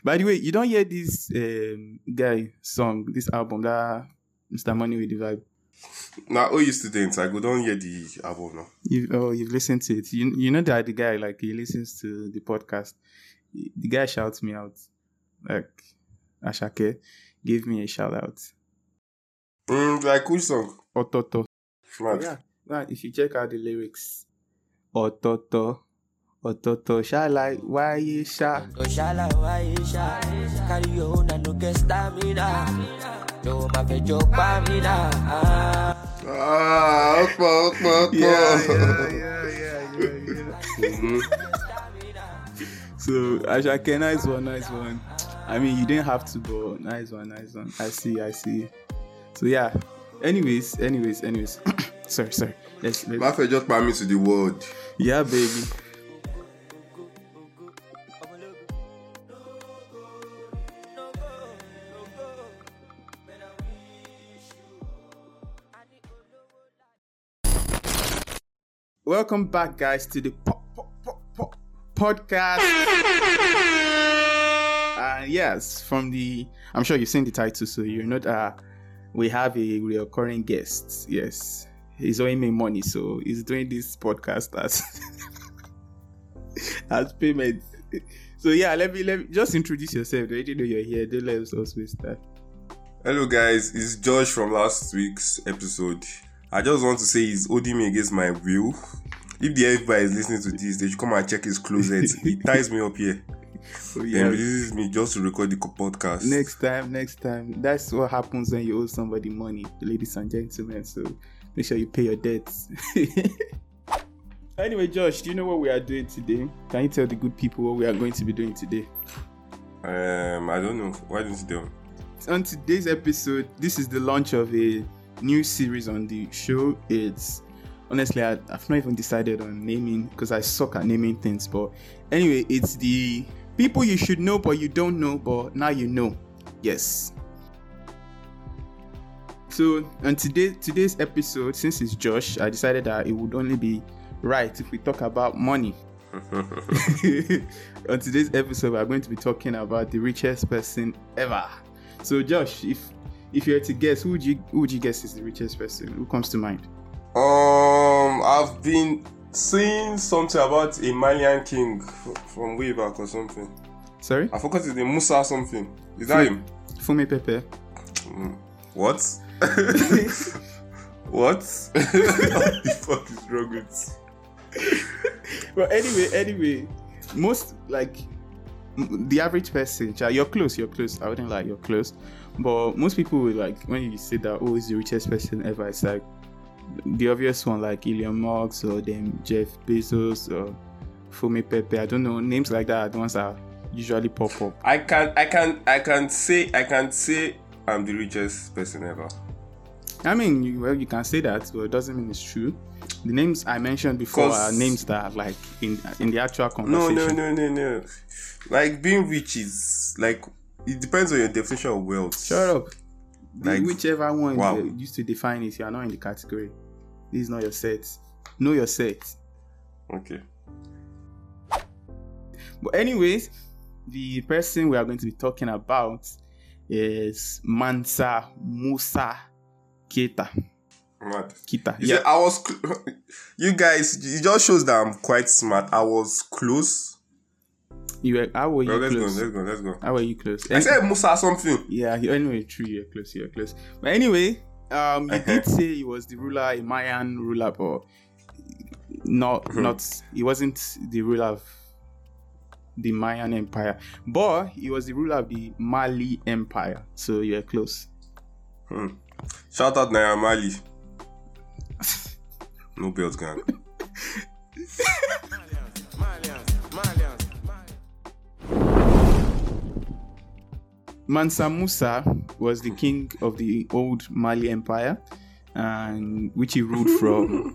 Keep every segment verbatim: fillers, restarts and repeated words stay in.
By the way, you don't hear this um, guy song, this album, that Mister Money with the Vibe. Now, all you students, I go don't hear the album now. You oh, you've listened to it. You you know that the guy, like, he listens to the podcast. The guy shouts me out, like Ashake gave me a shout out. Mm, like which song? Ototo. Mad. Yeah, yeah. If you check out the lyrics, Ototo, Ototo, shala, why you sha? Oshala, why you sha? Carry your own and no get stamina. No, my face joke by me now. Ah, okpa, okpa, okpa. Yeah, yeah, yeah, yeah, yeah, yeah. Mhm. So Ashake, nice one, nice one. I mean, you didn't have to, but nice one, nice one. I see, I see. So yeah. Anyways, anyways, anyways. sorry, sorry. Let's. let's... My friend just brought me to the world. Yeah, baby. Welcome back, guys, to the po- po- po- po- podcast. Uh, yes, from the, I'm sure you've seen the title, so you know that we have a recurring guest. Yes, he's owing me money, so he's doing this podcast as as payment. So yeah, let me let me just introduce yourself. Don't you know you're here? Don't let us also start. Hello, guys. It's Josh from last week's episode. I just want to say he's holding me against my will. If the F B I is listening to this, they should come and check his closet. He ties me up here. Oh, yeah. And releases me just to record the podcast. Next time, next time. That's what happens when you owe somebody money, ladies and gentlemen. So make sure you pay your debts. Anyway, Josh, do you know what we are doing today? Can you tell the good people what we are going to be doing today? Um, I don't know. Why didn't you do? On today's episode, this is the launch of a new series on the show. It's honestly, I, I've not even decided on naming because I suck at naming things. But anyway, it's the people you should know but you don't know, but now you know. Yes. So on today today's episode, since it's Josh, I decided that it would only be right if we talk about money. On today's episode, we're going to be talking about the richest person ever. So Josh, if if you were to guess, who would you who would you guess is the richest person? Who comes to mind? Um, I've been seeing something about a Malian king f- from way back or something. Sorry? I forgot his name. Musa something. Is that him? Fumi Pepe. Mm. What? What? What the fuck is wrong with? Well, anyway, anyway, most like m- the average person, child, you're close, you're close. I wouldn't lie, you're close. But most people will like when you say that, oh, he's the richest person ever. It's like the obvious one, like Elon Musk or then Jeff Bezos or Fumi Pepe. I don't know, names like that are the ones that usually pop up. I can, I can, I can say, I can say I'm the richest person ever. I mean, you, well, you can say that, but it doesn't mean it's true. The names I mentioned before are names that are like in in the actual conversation. No, no, no, no, no. Like being rich is like it depends on your definition of wealth. Shut up. Like, whichever one wow. you used to define it, you are not in the category. This is not your set. Know your set. Okay. But anyways, the person we are going to be talking about is Mansa Musa Keita. Mad. Kita. You Yeah. see, I was. Cl- you guys, it just shows that I'm quite smart. I was close. You were, how were you Well, let's close? go. Let's go. Let's go. How were you close? I said Musa something. Yeah, he- anyway, true, you're close, you're close. But anyway, um, you did say he was the ruler, a Mayan ruler, but not, Mhm. not, he wasn't the ruler of the Mayan Empire, but he was the ruler of the Mali Empire. So you're close. Hmm. Shout out Naira Marley. No belt gang. Mansa Musa was the king of the old Mali Empire, and which he ruled from.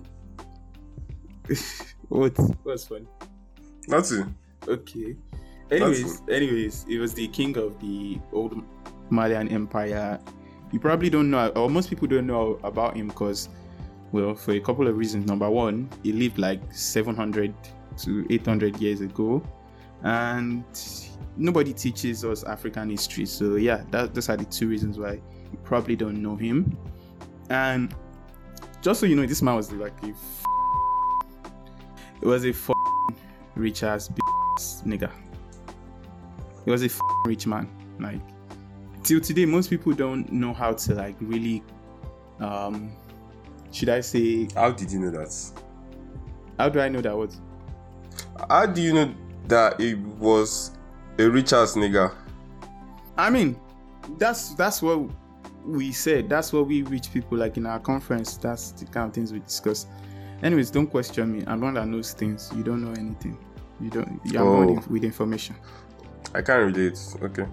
what? What's funny? Nothing. Okay. Anyways, That's anyways, it was the king of the old Malian Empire. You probably don't know, or most people don't know about him because, well, for a couple of reasons. Number one, he lived like seven hundred to eight hundred years ago, and nobody teaches us African history. So yeah, that, those are the two reasons why you probably don't know him. And just so you know, this man was like a f- it was a f- rich ass b- nigga. He was a f- rich man. Like till today, most people don't know how to like really, um, should I say? How did you know that? How do I know that? What? How do you know that it was a rich ass nigga? I mean, that's that's what we said. That's what we rich people like in our conference. That's the kind of things we discuss. Anyways, don't question me. I'm one that knows things. You don't know anything. You don't. You're Oh. born with information. I can't relate. Okay.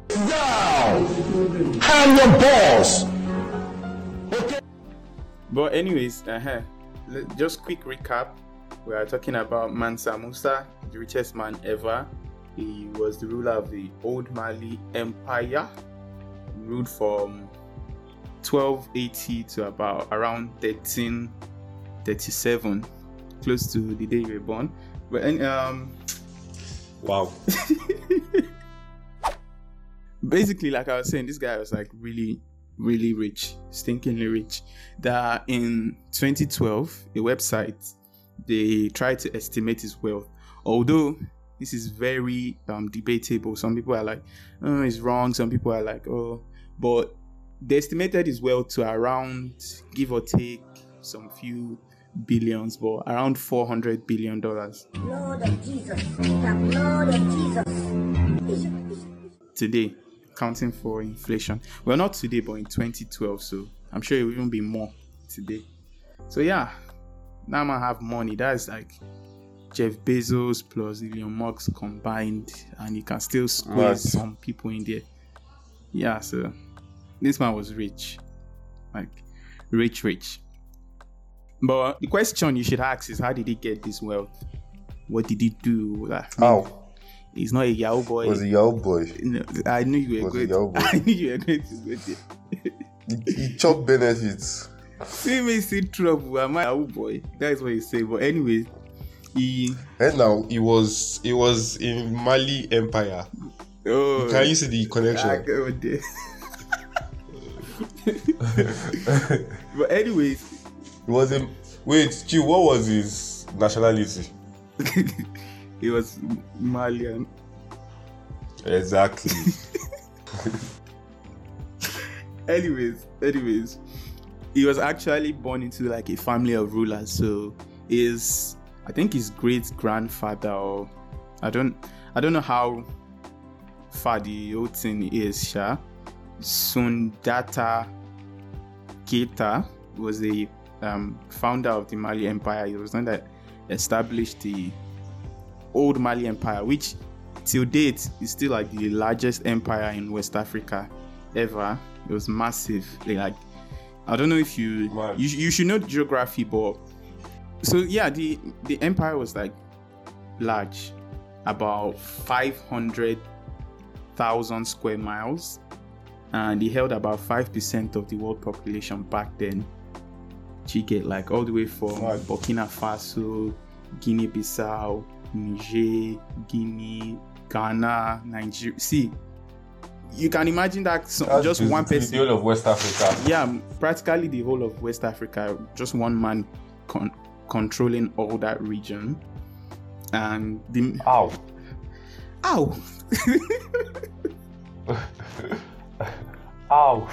I'm your boss. But anyways, uh-huh. Le- just quick recap. We are talking about Mansa Musa, the richest man ever. He was the ruler of the Old Mali Empire, ruled from twelve eighty to about around thirteen thirty-seven, close to the day you were born. But um, Wow. basically, like I was saying, this guy was like really, really rich, stinkingly rich. That in twenty twelve, a website, they tried to estimate his wealth. Although this is very um, debatable. Some people are like, oh, it's wrong. Some people are like, oh, but they estimated his wealth to around, give or take, some few billions, but around four hundred billion dollars Lord of Jesus. Lord of Jesus. today, counting for inflation. Well, not today, but in twenty twelve. So I'm sure it will even be more today. So yeah, now man have money. That's like Jeff Bezos plus Elon Musk combined, and you can still squeeze What? some people in there. Yeah, so this man was rich, like rich, rich. But the question you should ask is, how did he get this wealth? What did he do? Like, How? He's not a Yahoo boy. Was a Yahoo boy. No, I knew you were Was a going. Yahoo boy. I knew you were going to go there. He, he chopped benefits. See me see trouble. Am I a Yahoo boy? That's what you say. But anyway, he. And now he was he was in Mali Empire. Oh, Can you see the I connection? go there. But anyways, He was in wait, Chiu, what was his nationality? he was Malian. Exactly. anyways, anyways, he was actually born into like a family of rulers. So his, I think his great grandfather, or I don't, I don't know how far the old thing is. Sha Sundata Keita was the um, founder of the Mali Empire. He was the one that established the Old Mali Empire, which till date is still like the largest empire in West Africa ever. It was massive. Like, I don't know if you Man. you, you should know geography, but so yeah, the the empire was like large, about five hundred thousand square miles, and he held about five percent of the world population back then. You get like all the way from Right. Burkina Faso, Guinea-Bissau, Niger, Guinea, Ghana, Nigeria. See, you can imagine that so, That's just one basically person. the whole of West Africa. Yeah, practically the whole of West Africa, just one man con- controlling all that region. And the Ow. ow, Ow.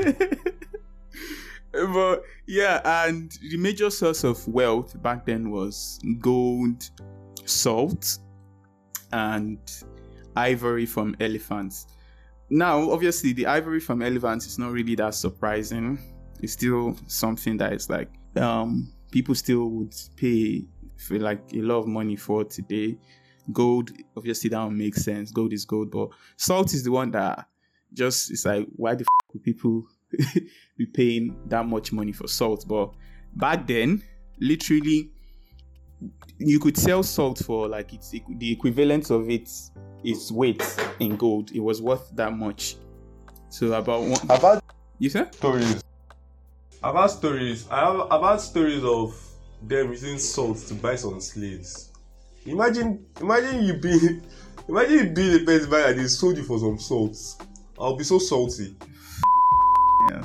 but yeah, and the major source of wealth back then was gold, salt, and ivory from elephants. Now, obviously, the ivory from elephants is not really that surprising. It's still something that is like um, people still would pay for like a lot of money for today. Gold, obviously, that would make sense. Gold is gold, but salt is the one that just it's like, why the f- would people be paying that much money for salt? But back then, literally, you could sell salt for like it's the equivalent of it its weight in gold. It was worth that much. So about one. About You said? stories. About stories. I have about stories of them using salt to buy some slaves. Imagine, imagine you being, imagine you being a person buyer and they sold you for some salt. I'll be so salty. Yeah.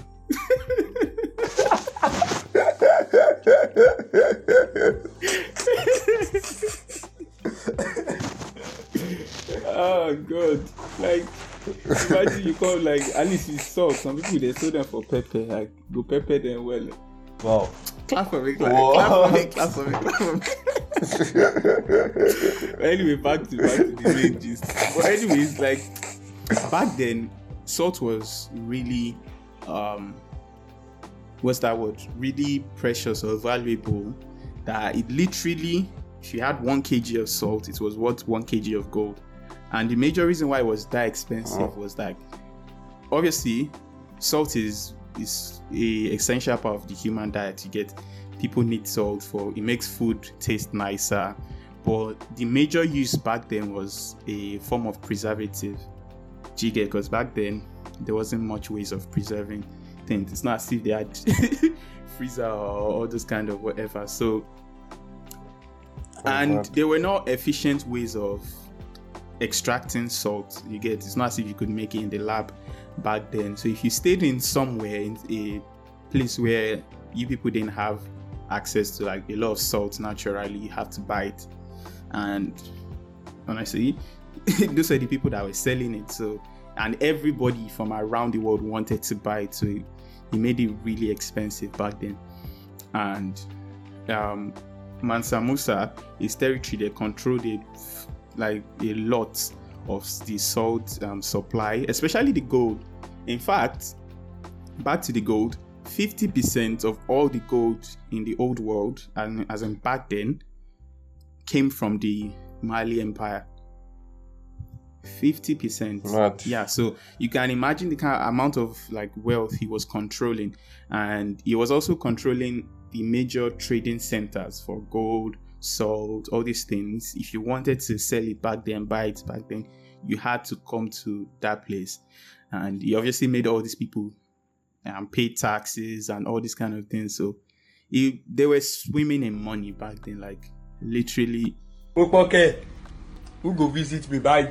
Oh god, like imagine you call like at least it's salt. Some people they sell them for pepper, like go pepper them well. Wow. Clap for me, clap, Whoa. clap for me, clap for me, clap for me. But anyway, back to back to the main gist. But anyways, like back then, salt was really um what's that word? Really precious or valuable. That it literally, if you had one kilogram of salt, it was worth one kilogram of gold. And the major reason why it was that expensive oh. was that obviously salt is is a essential part of the human diet. You get people need salt for it makes food taste nicer, but the major use back then was a form of preservative. Do you get? Because back then there wasn't much ways of preserving things. It's not as if they had freezer or all those kind of whatever. So and there were no efficient ways of extracting salt. You get? It's not as if you could make it in the lab back then. So if you stayed in somewhere in a place where you people didn't have access to like a lot of salt naturally, you have to buy it. And honestly, those are the people that were selling it. So and everybody from around the world wanted to buy it. So it made it really expensive back then. And um Mansa Musa, his territory, they controlled it like a lot of the salt um, supply, especially the gold. In fact, back to the gold, fifty percent of all the gold in the old world, and as in back then, came from the Mali Empire. fifty percent. Mad. Yeah, so you can imagine the kind of amount of like wealth he was controlling, and he was also controlling the major trading centers for gold, salt, all these things. If you wanted to sell it back then, buy it back then, you had to come to that place. And he obviously made all these people um, pay taxes and all these kind of things. So he, they were swimming in money back then, like literally. Okay, who go visit me? Bye.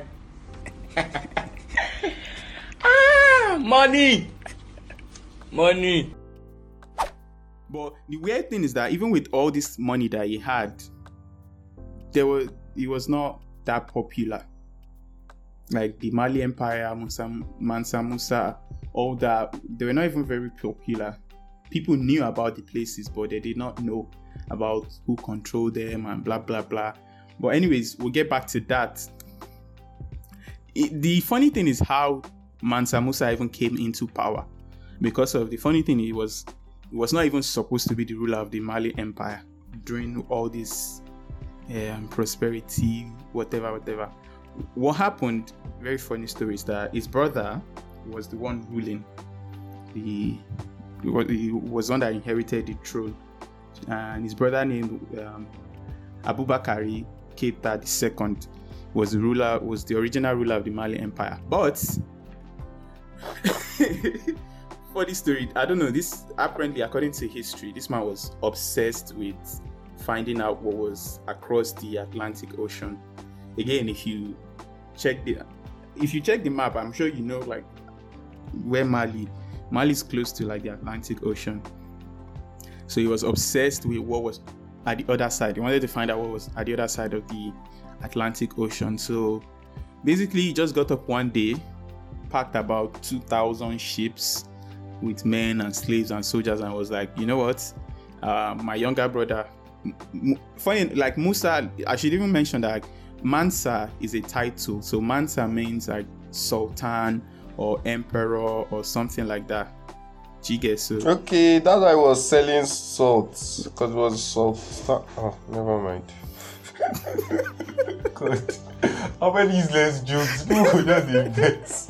Ah, money, money. But the weird thing is that even with all this money that he had, there were he was not that popular. Like the Mali Empire, Musa, Mansa Musa, all that, they were not even very popular. People knew about the places, but they did not know about who controlled them and blah blah blah. But anyways, we'll get back to that. It, the funny thing is how Mansa Musa even came into power, because of the funny thing, he was he was not even supposed to be the ruler of the Mali Empire during all this um, prosperity, whatever, whatever. What happened? Very funny story is that his brother was the one ruling. The he was one that inherited the throne, and his brother named um, Abubakar Keita the Second was the ruler, was the original ruler of the Mali Empire. But for this story, I don't know. This apparently, according to history, this man was obsessed with finding out what was across the Atlantic Ocean. Again, if you check the if you check the map, I'm sure you know like where Mali Mali is close to like the Atlantic Ocean. So he was obsessed with what was at the other side. He wanted to find out what was at the other side of the Atlantic Ocean. So basically, he just got up one day, packed about two thousand ships with men and slaves and soldiers, and was like, you know what, uh, my younger brother. M- funny, like Musa, I should even mention that like, Mansa is a title. So Mansa means like Sultan or Emperor or something like that. Jige, so Okay, that's why I was selling salt, because it was salt. Oh, never mind. God, how many useless jokes people could not invent?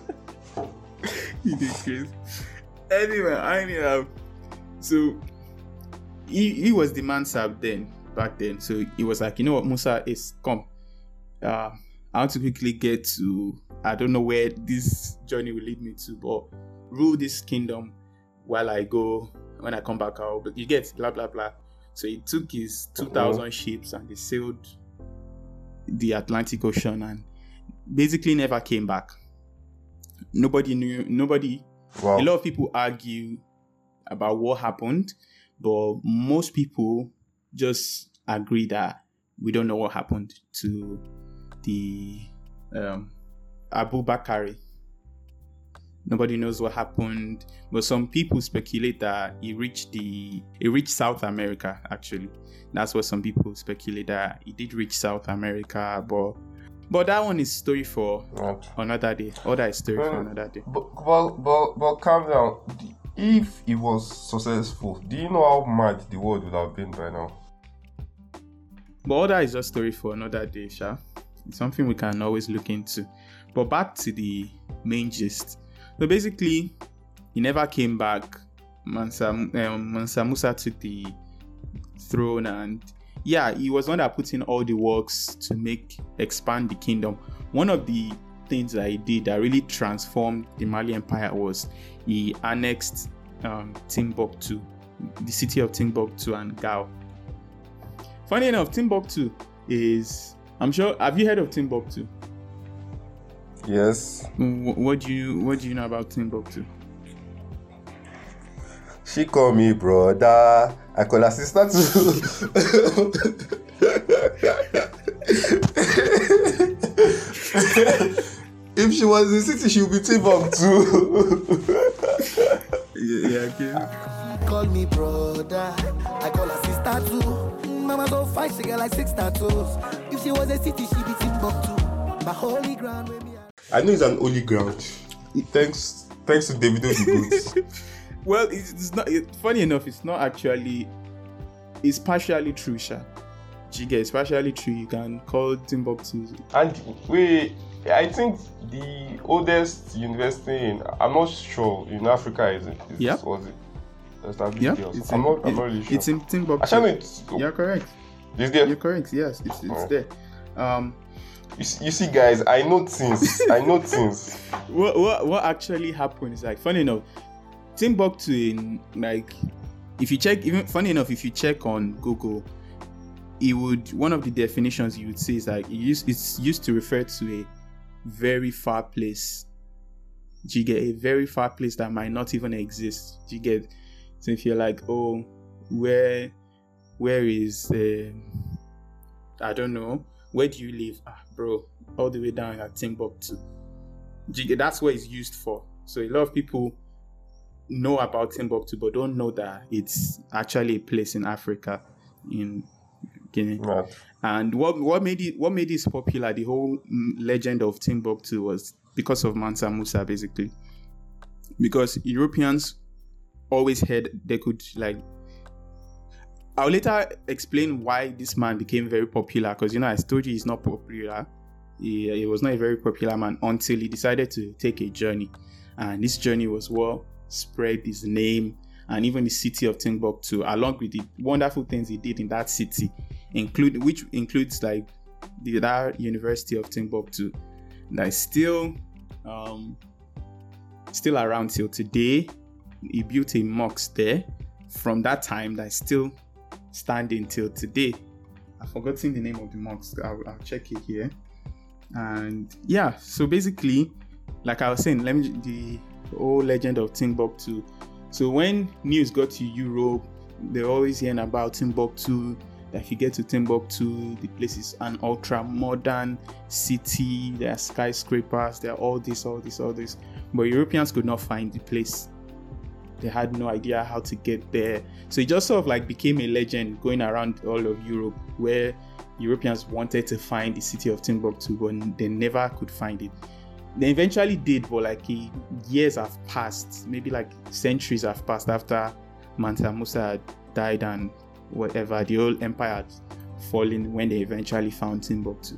he did crazy. Anyway, anyhow, so he, he was the Mansab then, back then. So he was like, you know what, Musa is come. Uh, I want to quickly get to, I don't know where this journey will lead me to, but rule this kingdom while I go. When I come back out, but you get blah blah blah. So he took his two thousand uh-huh. ships and they sailed the Atlantic Ocean and basically never came back. Nobody knew, nobody, Wow. a lot of people argue about what happened, but most people just agree that we don't know what happened to the um, Abu Bakari. Nobody knows what happened, but some people speculate that he reached the he reached South America. Actually, that's what some people speculate, that he did reach South America. But but that one is story for Right. another day. Or that is story for Um, another day. But, but, but, but calm down. If it was successful, do you know how mad the world would have been by now? But all that is just story for another day, Sha. It's something we can always look into. But back to the main gist. So basically, he never came back. Mansa, um, Mansa Musa took the throne, and yeah, he was one that put in all the works to make expand the kingdom. One of the things that he did that really transformed the Mali Empire was he annexed um, Timbuktu, the city of Timbuktu and Gao. Funny enough, Timbuktu is, I'm sure, have you heard of Timbuktu? Yes. Wh- What do you What do you know about Timbuktu? She call me brother. I call her sister too. If she was in the city, she would be Timbuktu. Yeah, yeah, okay. Call me brother, I call her sister too. Mama so fine, she got like six tattoos. If she was a city, she be Timbuktu. My holy ground with me. I know it's an holy ground. Thanks, thanks to Davido the Goat. Well, it's, it's not. It, funny enough, it's not actually. It's partially true, Sha. Jigga, it's partially true. You can call Timbuktu. And wait, I think the oldest university in, I'm not sure, in Africa is it? Is, Yeah. Was it established Yeah, there or it's something? I'm in, not, I'm it- not really sure. it's in Timbuktu. Actually, it's, You're correct. it's there. You're correct. Yes, it's it's Oh. there. Um, You, see- you see, guys, I know things. I know things. what what what actually happened is, like, funny enough, Timbuktu in, like, if you check, even funny enough, if you check on Google, it would, one of the definitions you would see is like it used, it's used to refer to a very far place. Do you get a very far place that might not even exist? Do you get? So if you're like, oh, where where is uh, I don't know, where do you live? Ah, bro, all the way down at Timbuktu. Do you get? That's what it's used for. So a lot of people know about Timbuktu but don't know that it's actually a place in Africa, in Guinea. Right. And what what made it what made this popular, the whole mm, legend of Timbuktu, was because of Mansa Musa, basically. Because Europeans always heard they could, like, I'll later explain why this man became very popular, because, you know, I told you he's not popular. He, he was not a very popular man until he decided to take a journey. And this journey was what spread his name and even the city of Timbuktu, along with the wonderful things he did in that city, include which includes like the that University of Timbuktu that is still um still around till today. He built a mosque there from that time that is still standing till today. I've forgotten the name of the mosque. I'll, I'll check it here. And yeah, so basically, like I was saying, let me the whole legend of Timbuktu. So when news got to Europe, they're always hearing about Timbuktu. That if you get to Timbuktu, the place is an ultra modern city. There are skyscrapers. There are all this, all this, all this. But Europeans could not find the place. They had no idea how to get there. So it just sort of like became a legend going around all of Europe, where Europeans wanted to find the city of Timbuktu, but they never could find it. They eventually did, but like a, years have passed, maybe like centuries have passed after Mansa Musa had died and whatever. The whole empire had fallen when they eventually found Timbuktu.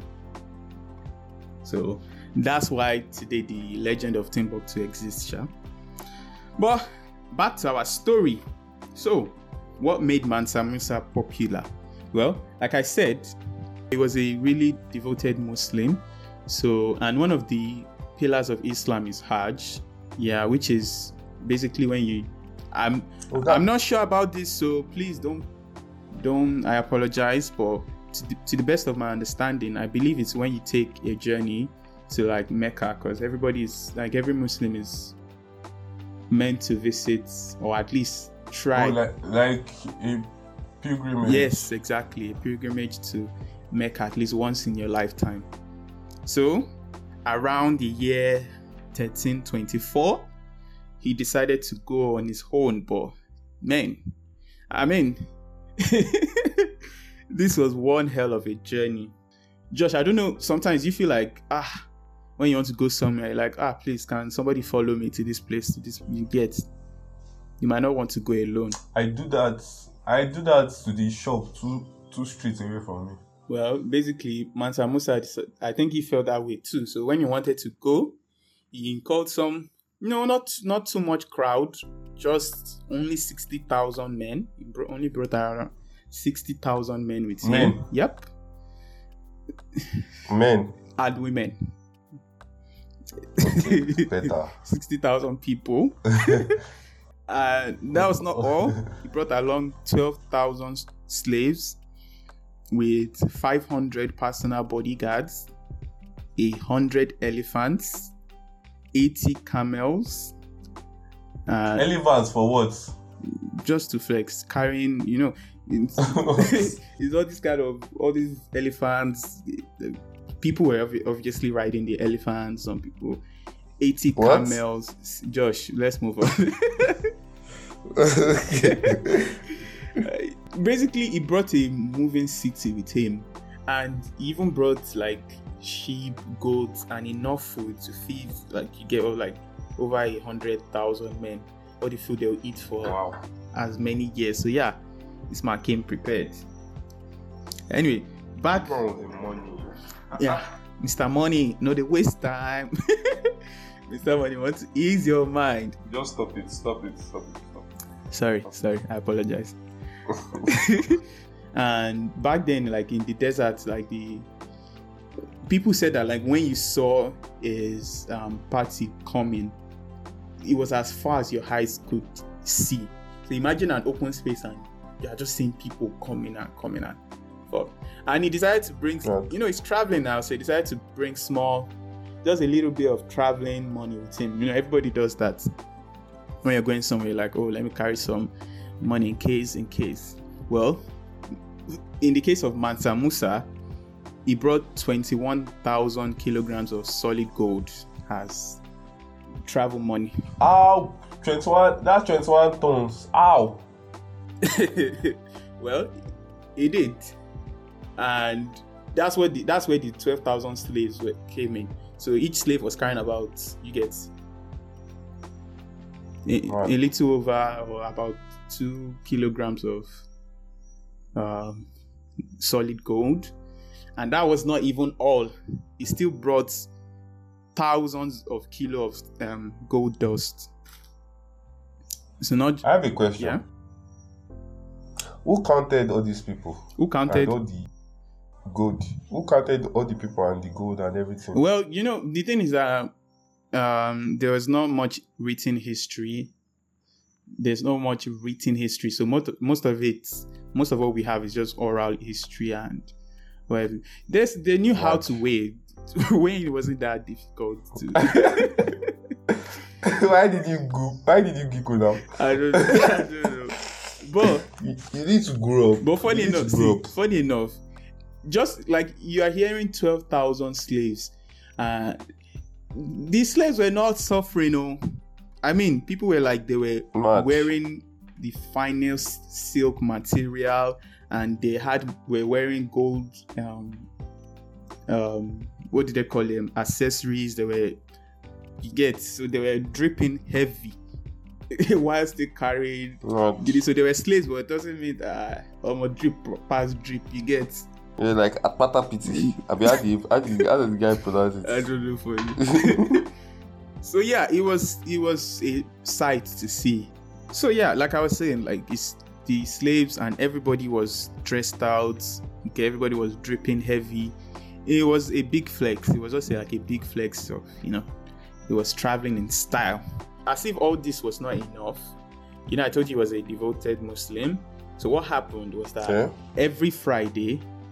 So that's why today the legend of Timbuktu exists, Sha. But back to our story. So, what made Mansa Musa popular? Well, like I said, he was a really devoted Muslim. So, and one of the pillars of Islam is Hajj, yeah, which is basically when you, I'm, Oh, that- I'm not sure about this, so please don't, don't. I apologize, but to the, to the best of my understanding, I believe it's when you take a journey to like Mecca, because everybody is like every Muslim is meant to visit or at least try. Oh, like, like a pilgrimage. Yes, exactly. A pilgrimage to Mecca at least once in your lifetime. So, around the year thirteen twenty-four, he decided to go on his own. But, man, I mean, this was one hell of a journey. Josh, I don't know, sometimes you feel like, ah, when you want to go somewhere, like, ah, please, can somebody follow me to this place, to this, you get, you might not want to go alone. I do that. I do that to the shop two two streets away from me. Well, basically, Mansa Musa, I think he felt that way too. So when he wanted to go, he called some, no, not not too much crowd, just only sixty thousand men. He bro- only brought around sixty thousand men with him. Men? Yep. Men. And women. Okay, better. sixty thousand people. Uh, that was not all. He brought along twelve thousand slaves with five hundred personal bodyguards, one hundred elephants, eighty camels. Uh, Elephants for what? just to flex, carrying, you know, it's, it's all this kind of, all these elephants. People were obvi- obviously riding the elephants, some people, eighty What? camels. Josh, let's move on. Basically, he brought a moving city with him, and he even brought like sheep, goats, and enough food to feed, like, you get like over a hundred thousand men. All the food they'll eat for Wow. as many years. So yeah, this man came prepared. Anyway, back. Wrong with the money. Yeah, Mister Money, no, they waste time. Mister Money wants to ease your mind. Just stop it. Stop it. Stop it. Stop it. Sorry, sorry, I apologize. And back then, like in the desert, like the people said that like when you saw his um, party coming, it was as far as your eyes could see. So imagine an open space and you are just seeing people coming and coming and forth. And he decided to bring, Yeah. you know, he's traveling now, so he decided to bring small, just a little bit of traveling money with him. You know, everybody does that when you're going somewhere. Like, oh, let me carry some money in case, in case. Well, in the case of Mansa Musa, he brought twenty-one thousand kilograms of solid gold as travel money. Ow! twenty-one. That's twenty-one tons. Ow! Well, he did, and that's where the that's where the twelve thousand slaves were, came in. So each slave was carrying about, you get, a, Right. a little over or about two kilograms of um, solid gold, and that was not even all. He still brought thousands of kilos of um, gold dust. So not I have a question. yeah. Who counted all these people? Who counted? And all the gold. Who counted all the people and the gold and everything? Well, you know, the thing is that um, there was not much written history. There's not much written history, so most most of it, most of what we have is just oral history, and well, there's they knew how What? to weigh. Weighing wasn't that difficult to. Why did you go? Why did you giggle now? I don't, I don't know, but You, you need to grow up. but funny you need enough, to grow see, up. funny enough, just like you are hearing twelve thousand slaves, uh, these slaves were not suffering. Oh, I mean, people were like they were Mad. wearing the finest silk material, and they had were wearing gold. Um, um, what did they call them? Accessories. They were, you get, so they were dripping heavy whilst they carried. Mad. So they were slaves, but it doesn't mean that um, a drip past drip. You get. You're like Atpata Piti. I mean, how do you, how do you, how does the guy pronounce I it? don't know for you. So yeah, it was it was a sight to see. So yeah, like I was saying, like it's the slaves and everybody was dressed out. Okay, everybody was dripping heavy. It was a big flex. It was also like a big flex of, you know, it was traveling in style. As if all this was not enough. You know, I told you he was a devoted Muslim. So what happened was that Yeah. every Friday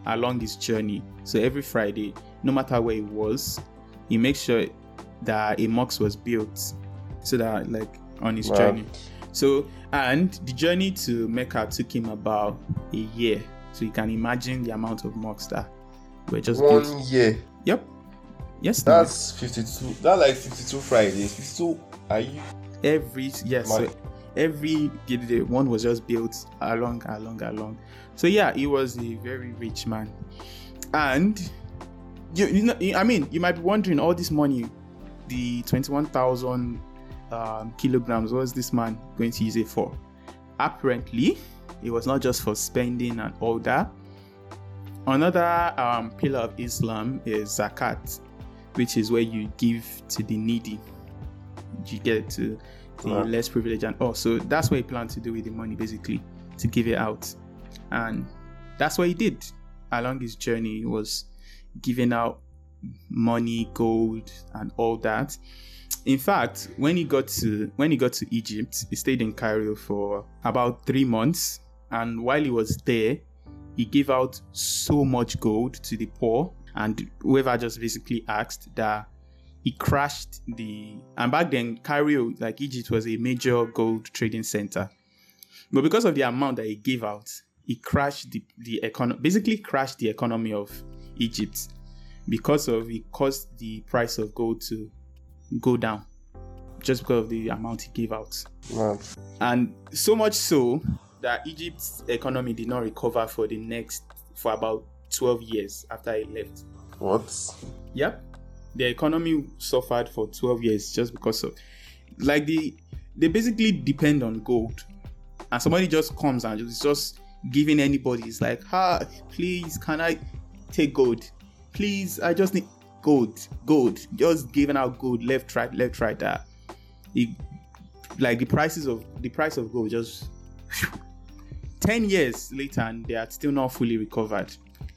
along his journey. So every Friday, no matter where he was, he makes sure that a mosque was built, so that like on his Wow. journey. So and the journey to Mecca took him about a year. So you can imagine the amount of mosques that were just built. One year. Yep. Yes. now. That's fifty-two. That's like fifty-two Fridays. fifty-two. Are you? every yes My- so every day one was just built along along along so yeah, he was a very rich man. And you, you know I mean you might be wondering, all this money, the twenty-one thousand um, kilograms, what was this man going to use it for? Apparently it was not just for spending and all that. Another um, pillar of Islam is zakat, which is where you give to the needy. You get to the Wow. less privileged, and also that's what he planned to do with the money, basically to give it out. And that's what he did along his journey. He was giving out money, gold, and all that. In fact, when he got to when he got to Egypt, he stayed in Cairo for about three months, and while he was there, he gave out so much gold to the poor, and whoever just basically asked that. He crashed the, and back then Cairo, like Egypt, was a major gold trading center. But because of the amount that he gave out, he crashed the the economy, basically crashed the economy of Egypt, because of it caused the price of gold to go down, just because of the amount he gave out. Wow. And so much so that Egypt's economy did not recover for the next for about twelve years after he left. What? Yep. The economy suffered for twelve years just because of, like, the they basically depend on gold, and somebody just comes and just just giving anybody, it's like, ah, please, can I take gold? Please, I just need gold, gold. Just giving out gold left, right, left, right. That, it, like the prices of the price of gold just ten years later, and they are still not fully recovered.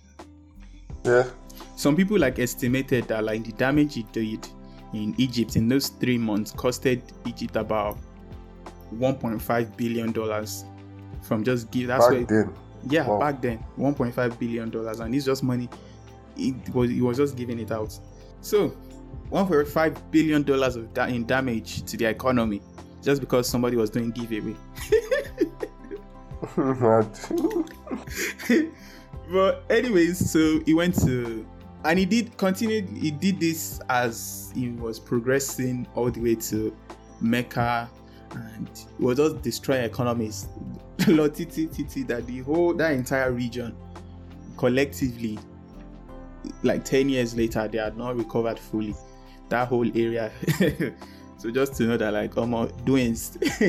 Yeah. Some people like estimated that like the damage he did in Egypt in those three months costed Egypt about one point five billion dollars from just give. That's Back where, then. yeah, Wow. back then, one point five billion dollars, and it's just money. It was he was just giving it out. So, one point five billion dollars of that in damage to the economy just because somebody was doing giveaway. But anyways, so he went to, and he did continue. He did this as he was progressing all the way to Mecca, and he was just destroying economies. Lord, titi, titi, that the whole that entire region collectively, like ten years later, they had not recovered fully. That whole area. So just to know that, like, I'm doing.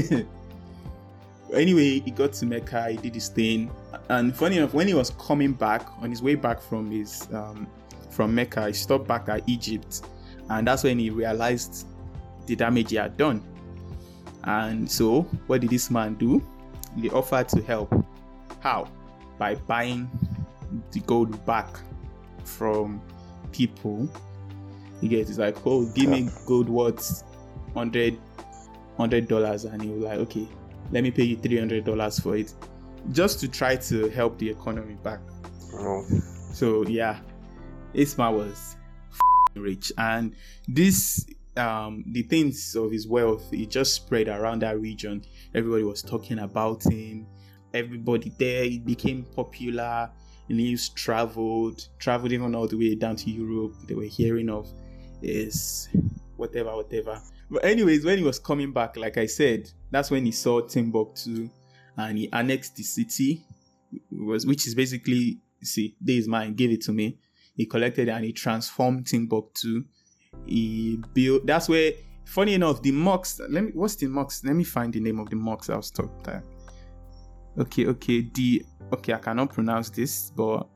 Anyway, he got to Mecca, he did his thing, and funny enough, when he was coming back on his way back from his um, from Mecca, he stopped back at Egypt, and that's when he realized the damage he had done. And so, what did this man do? He offered to help. How? By buying the gold back from people. He gets it's like, oh, give me gold worth hundred hundred dollars, and he was like, okay, let me pay you three hundred dollars for it, just to try to help the economy back. Oh. So yeah, Ismail was f***ing rich, and this um the things of his wealth, it just spread around that region. Everybody was talking about him. Everybody there, it became popular. News traveled, traveled even all the way down to Europe. They were hearing of his whatever, whatever. But anyways, when he was coming back, like I said, that's when he saw Timbuktu, and he annexed the city, was which is basically, see, this is mine, give it to me. He collected it and he transformed Timbuktu. He built. That's where, funny enough, the mosque. Let me. What's the mosque? Let me find the name of the mosque I was talking about. Okay, okay, the okay. I cannot pronounce this, but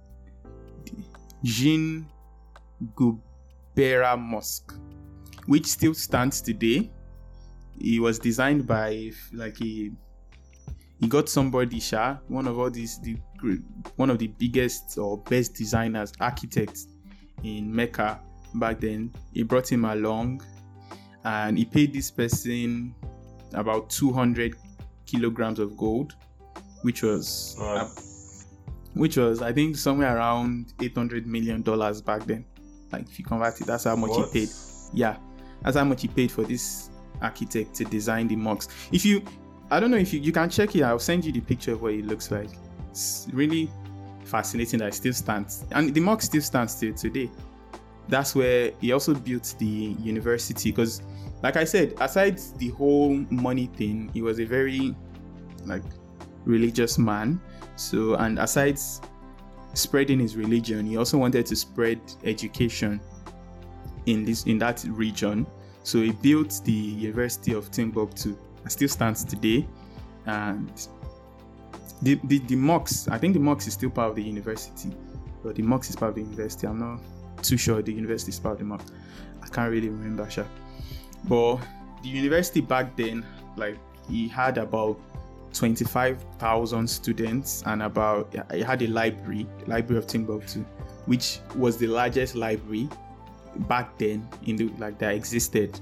Jean Gubera Mosque, which still stands today. It was designed by like a he got somebody, Sha, one of all these the one of the biggest or best designers, architects in Mecca back then. He brought him along, and he paid this person about two hundred kilograms of gold, which was Wow. which was I think somewhere around eight hundred million dollars back then. Like if you convert it, that's how much What? he paid. Yeah, that's how much he paid for this architect to design the mosque. If you, I don't know if you, you can check it. I'll send you the picture of what it looks like. It's really fascinating that it still stands, and the mosque still stands till today. That's where he also built the university, because, like I said, aside the whole money thing, he was a very like religious man. So, and aside spreading his religion, he also wanted to spread education in this in that region. So he built the University of Timbuktu, and still stands today. And the the, the mosque, I think the mosque is still part of the university, but the mosque is part of the university. I'm not too sure the university is part of the mosque. I can't really remember, sure. But the university back then, like, he had about twenty-five thousand students, and about he had a library, the Library of Timbuktu, which was the largest library back then in the like that existed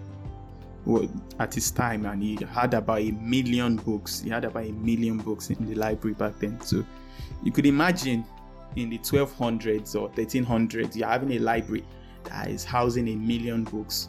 at his time, and he had about a million books. He had about a million books in the library back then. So you could imagine in the twelve hundreds or thirteen hundreds, you're having a library that is housing a million books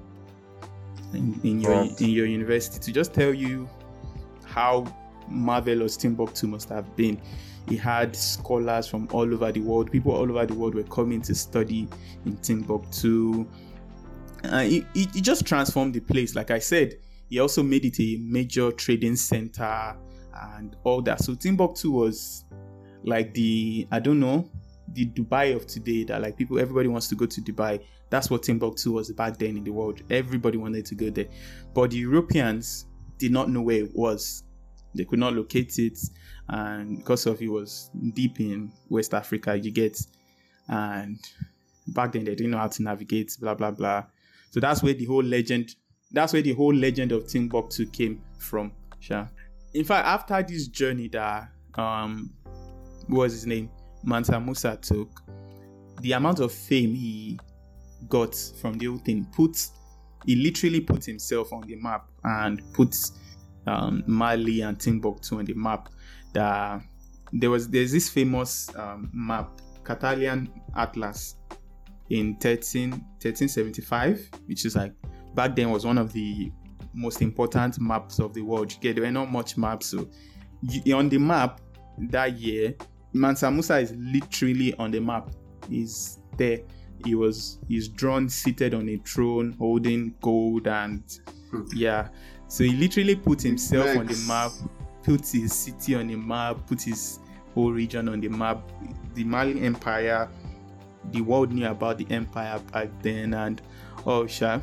in, in your Right. in your university. To just tell you how marvelous Timbuktu must have been. He had scholars from all over the world. People all over the world were coming to study in Timbuktu. Uh, he, he, he just transformed the place. Like I said, he also made it a major trading center and all that. So Timbuktu was like the, I don't know, the Dubai of today, that like people, everybody wants to go to Dubai. That's what Timbuktu was back then in the world. Everybody wanted to go there. But the Europeans did not know where it was. They could not locate it, and because of it was deep in West Africa, you get, and back then they didn't know how to navigate, blah blah blah. So that's where the whole legend, that's where the whole legend of Timbuktu came from. Sure. In fact, after this journey that um, what was his name, Mansa Musa took, the amount of fame he got from the whole thing put, he literally put himself on the map and put um, Mali and Timbuktu on the map. That there was there's this famous um, map, Catalan Atlas, in thirteen seventy-five, which is like back then was one of the most important maps of the world. Yeah, there were not much maps, so you, on the map that year, Mansa Musa is literally on the map. He's there. He was he's drawn seated on a throne holding gold, and yeah, so he literally put himself on the map, put his city on the map, put his whole region on the map. The Mali Empire, the world knew about the empire back then, and oh sure.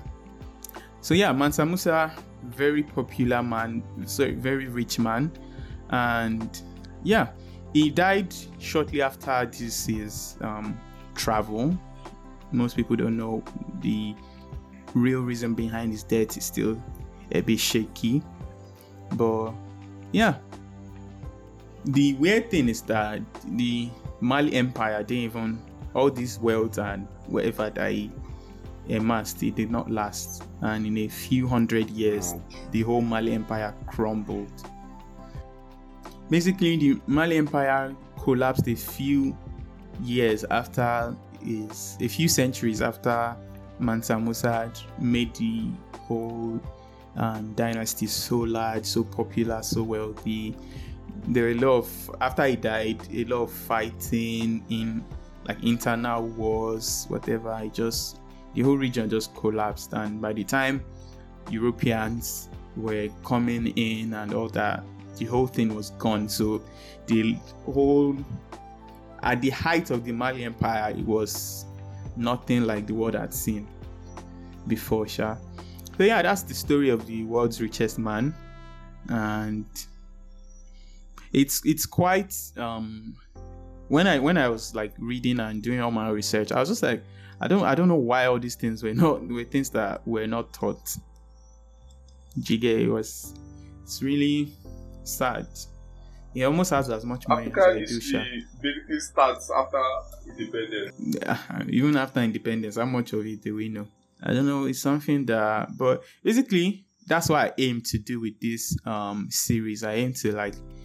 So yeah, Mansa Musa, very popular man, so very rich man, and yeah, he died shortly after this his um, travel. Most people don't know the real reason behind his death is still a bit shaky, but yeah. The weird thing is that the Mali Empire didn't even, all this wealth and whatever that he amassed, it did not last, and in a few hundred years the whole Mali Empire crumbled. Basically, the Mali Empire collapsed a few years after is a few centuries after Mansa Musa had made the whole um, dynasty so large, so popular, so wealthy. There were a lot of, after he died, a lot of fighting in like internal wars, whatever. It just, the whole region just collapsed, and by the time Europeans were coming in and all that, the whole thing was gone. So the whole, at the height of the Mali Empire, it was nothing like the world had seen before, sure. So yeah, that's the story of the world's richest man, and it's it's quite um when I when I was like reading and doing all my research, I was just like, I don't I don't know why all these things were not were things that were not taught. Jige, it was it's really sad. He almost has as much money African as I do, sure. history basically starts after independence. Yeah, even after independence, how much of it do we know? I don't know. It's something that, but basically, that's what I aim to do with this um series. I aim to like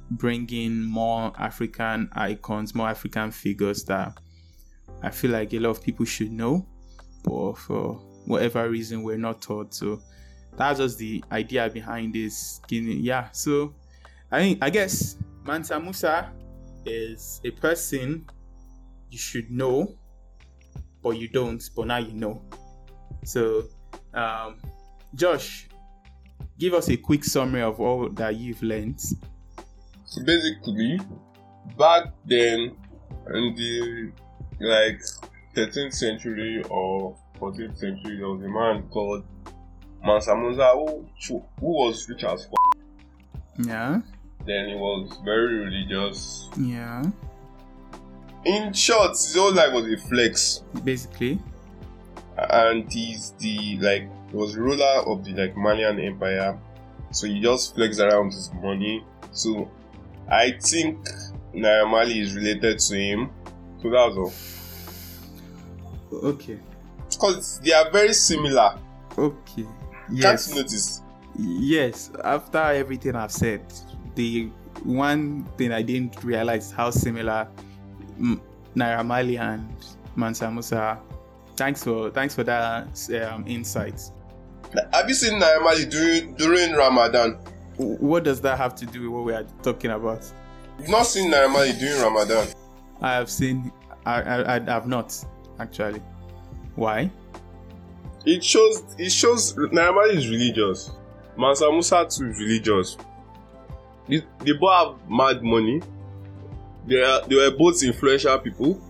bring in more African icons, more African figures that I feel like a lot of people should know, but for whatever reason we're not taught. So that's just the idea behind this. Yeah, so I think I guess Mansa Musa is a person you should know, but you don't, but now you know. So um Josh, give us a quick summary of all that you've learned. So basically, back then in the like thirteenth century or fourteenth century, there was a man called Mansa Musa who, who was rich as f***. Yeah. Then he was very religious. Yeah. In short, his whole life was a flex. Basically. And he's the like he was ruler of the like Malian Empire. So he just flexed around his money. So I think Naira Marley is related to him. So that was all. Okay. Because they are very similar. Okay. Yes. Yes. Can't you notice? Yes. After everything I've said, the one thing I didn't realize how similar M- Naira Marley and Mansa Musa are. Thanks for thanks for that um, insight. Have you seen Naira Marley during during Ramadan? What does that have to do with what we are talking about? You've not seen Naira Marley during Ramadan? I have seen. I I, I have not actually. Why? It shows. It shows Naira Marley is religious. Mansa Musa too is religious. They, they both have mad money. They are. They were both influential people,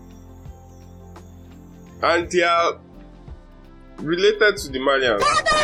and they are related to the Malians.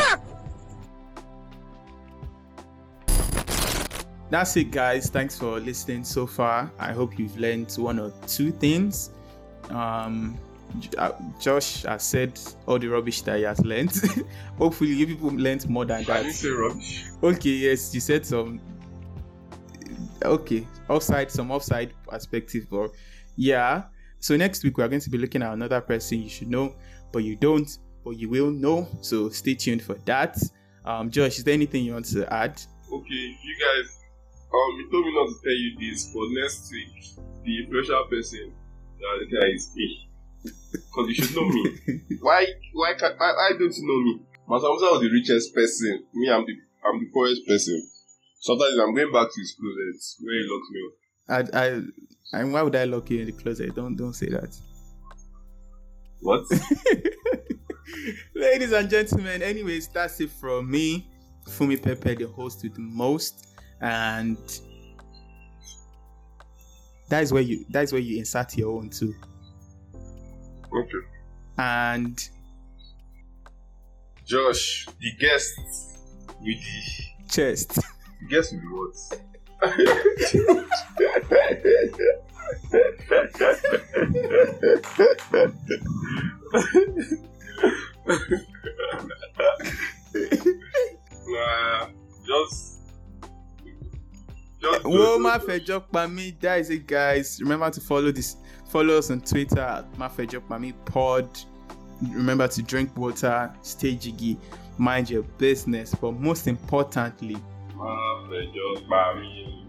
That's it, guys. Thanks for listening so far. I hope you've learned one or two things. Um, J- uh, Josh has said all the rubbish that he has learned. Hopefully, you people learned more than I that. didn't say rubbish. Okay, yes, you said some. Okay, offside, some offside perspective, but yeah. So next week we are going to be looking at another person you should know, but you don't, but you will know. So stay tuned for that. Um, Josh, is there anything you want to add? Okay, you guys. Um, you told me not to tell you this, but next week the influential person that looking at is me. Because you should know me. why? Why can't? Why, why don't you know me? Mansa Musa was the richest person. Me, I'm the I'm the poorest person. Sometimes I'm going back to his closet where he locks me up. I, I, and why would I lock you in the closet? Don't, don't say that. What? Ladies and gentlemen, anyways, that's it from me, Fumi Pepe, the host with the most, and that is where you that is where you insert your own too. Okay. And Josh, the guest with the chest. the guest with the what? Nah, just, just. Whoa, Mafejokpami, that is it, guys. Remember to follow this. Follow us on Twitter at Mafejokpami Pod. Remember to drink water, stay jiggy, mind your business, but most importantly, Mafejokpami.